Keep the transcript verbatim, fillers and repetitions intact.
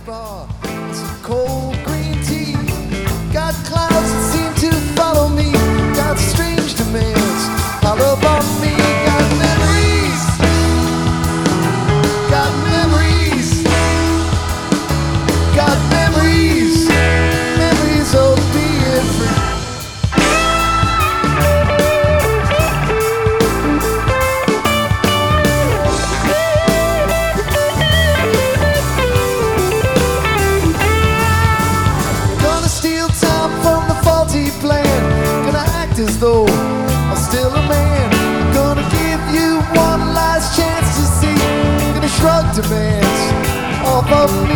bar and some cold green tea. Got clouds that seem to follow me. Got strange demands all upon me. Got memories, got memories, got memories, memories of being free. As though I'm still a man, gonna give you one last chance to see. Gonna shrug demands off of